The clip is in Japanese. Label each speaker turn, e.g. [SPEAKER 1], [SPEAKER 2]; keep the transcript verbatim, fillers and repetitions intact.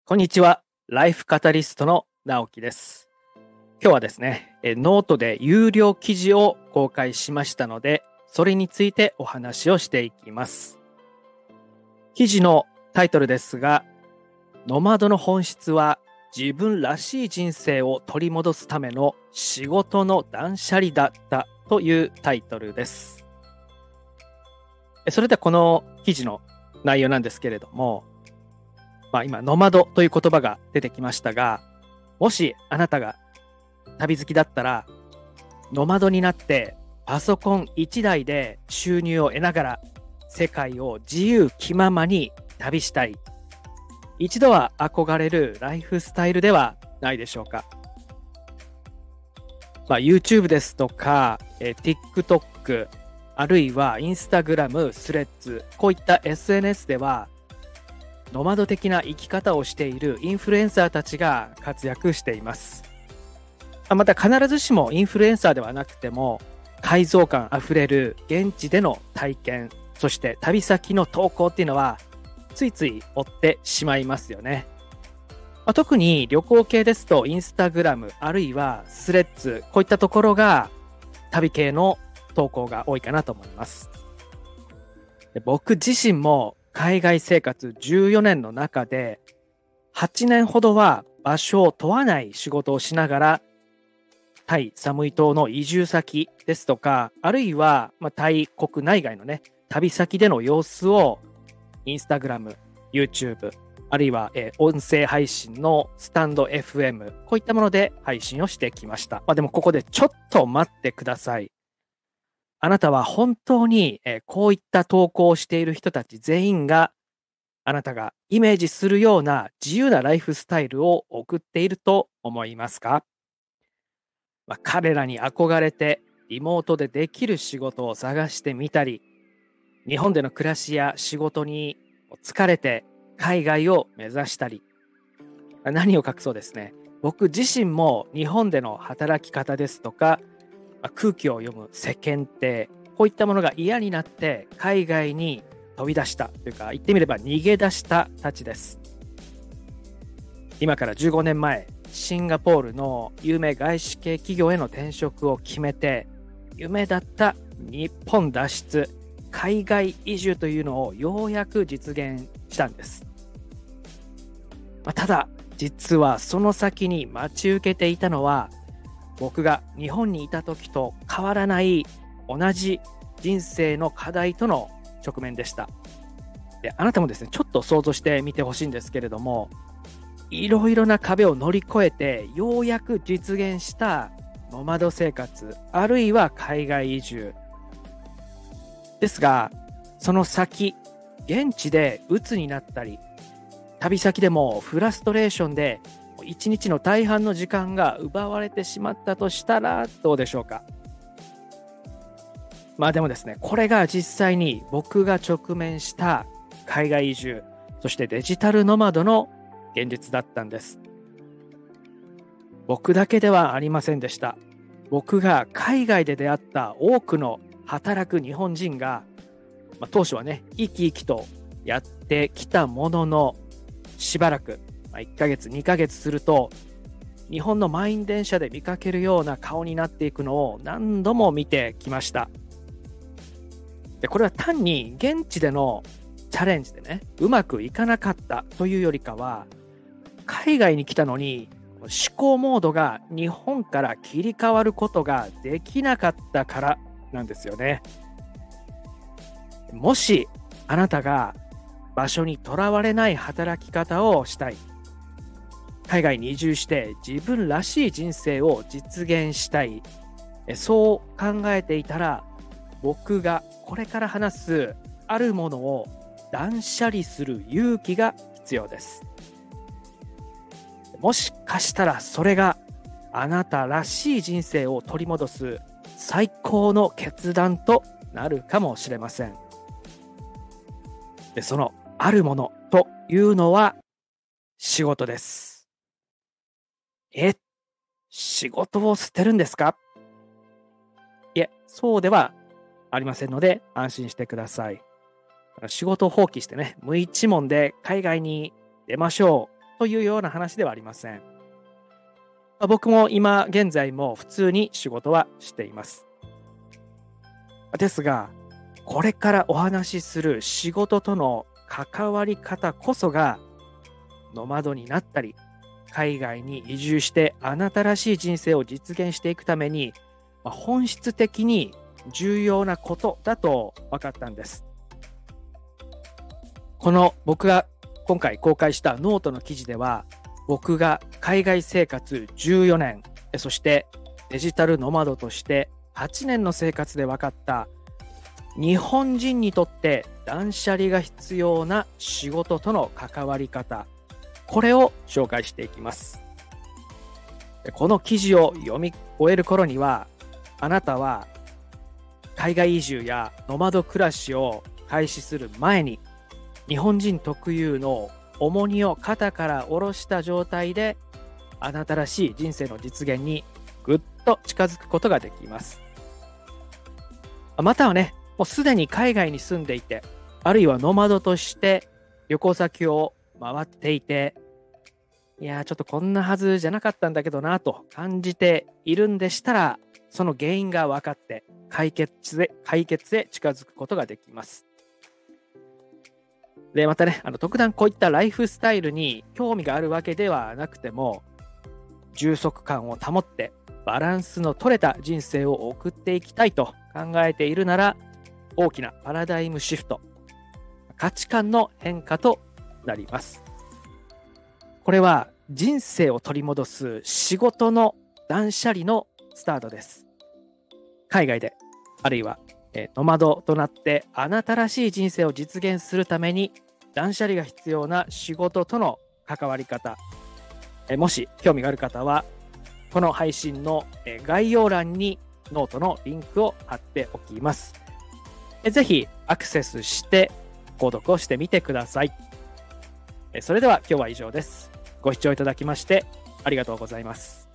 [SPEAKER 1] こんにちは。ライフカタリストの直樹です。今日はですね、えノートで有料記事を公開しましたので、それについてお話をしていきます。記事のタイトルですが、ノマドの本質は自分らしい人生を取り戻すための仕事の断捨離だったというタイトルです。それではこの記事の内容なんですけれども、まあ、今ノマドという言葉が出てきましたが、もしあなたが旅好きだったらノマドになってパソコンいちだいで収入を得ながら世界を自由気ままに旅したい、一度は憧れるライフスタイルではないでしょうか。まあ、YouTube ですとか、えー、TikTok あるいは Instagram、スレッズ、こういった エスエヌエス ではノマド的な生き方をしているインフルエンサーたちが活躍しています。また必ずしもインフルエンサーではなくても、解像感あふれる現地での体験、そして旅先の投稿っていうのはついつい追ってしまいますよね。まあ、特に旅行系ですとインスタグラムあるいはスレッズ、こういったところが旅系の投稿が多いかなと思います。で、僕自身も海外生活じゅうよねんの中ではちねんほどは場所を問わない仕事をしながら、タイ・サムイ島の移住先ですとか、あるいはまあタイ国内外のね旅先での様子をインスタグラム、YouTube、あるいは、えー、音声配信のスタンド エフエム、こういったもので配信をしてきました。まあ、でもここでちょっと待ってください。あなたは本当に、えー、こういった投稿をしている人たち全員があなたがイメージするような自由なライフスタイルを送っていると思いますか？まあ、彼らに憧れてリモートでできる仕事を探してみたり、日本での暮らしや仕事に疲れて海外を目指したり、何を隠そうですね、僕自身も日本での働き方ですとか、空気を読む世間体、こういったものが嫌になって海外に飛び出したというか、言ってみれば逃げ出したたちです。今からじゅうごねんまえ、シンガポールの有名外資系企業への転職を決めて、夢だった日本脱出、海外移住というのをようやく実現したんです。まあ、ただ実はその先に待ち受けていたのは、僕が日本にいた時と変わらない同じ人生の課題との直面でした。で、あなたもですね、ちょっと想像してみてほしいんですけれども、いろいろな壁を乗り越えてようやく実現したノマド生活、あるいは海外移住ですが、その先、現地で鬱になったり、旅先でもフラストレーションで一日の大半の時間が奪われてしまったとしたらどうでしょうか。まあでもですね、これが実際に僕が直面した海外移住、そしてデジタルノマドの現実だったんです。僕だけではありませんでした。僕が海外で出会った多くの働く日本人が、まあ、当初はね、生き生きとやってきたものの、しばらく、まあ、いっかげつ、にかげつすると、日本の満員電車で見かけるような顔になっていくのを何度も見てきました。で、これは単に現地でのチャレンジでね、うまくいかなかったというよりかは、海外に来たのに思考モードが日本から切り替わることができなかったからなんですよね。もしあなたが場所にとらわれない働き方をしたい、海外に移住して自分らしい人生を実現したい、そう考えていたら、僕がこれから話すあるものを断捨離する勇気が必要です。もしかしたらそれがあなたらしい人生を取り戻す最高の決断となるかもしれません。で、そのあるものというのは仕事です。え、仕事を捨てるんですか？いえ、そうではありませんので安心してください。仕事を放棄してね、無一文で海外に出ましょうというような話ではありません。まあ僕も今現在も普通に仕事はしています。ですが、これからお話しする仕事との関わり方こそが、ノマドになったり、海外に移住してあなたらしい人生を実現していくために、まあ本質的に重要なことだと分かったんです。この僕が今回公開したノートの記事では、僕が海外生活じゅうよねん、そしてデジタルノマドとしてはちねんの生活で分かった日本人にとって断捨離が必要な仕事との関わり方、これを紹介していきます。この記事を読み終える頃には、あなたは海外移住やノマド暮らしを開始する前に、日本人特有の重荷を肩から下ろした状態で、あなたらしい人生の実現にぐっと近づくことができます。またはね、もうすでに海外に住んでいて、あるいはノマドとして旅行先を回っていて、いやーちょっとこんなはずじゃなかったんだけどなと感じているんでしたら、その原因が分かって解決へ解決へ近づくことができます。でまたね、あの特段こういったライフスタイルに興味があるわけではなくても、充足感を保ってバランスの取れた人生を送っていきたいと考えているなら、大きなパラダイムシフト、価値観の変化となります。これは人生を取り戻す仕事の断捨離のスタートです。海外で、あるいはノマドとなってあなたらしい人生を実現するために断捨離が必要な仕事との関わり方、もし興味がある方はこの配信の概要欄にノートのリンクを貼っておきます。ぜひアクセスして購読をしてみてください。それでは今日は以上です。ご視聴いただきましてありがとうございます。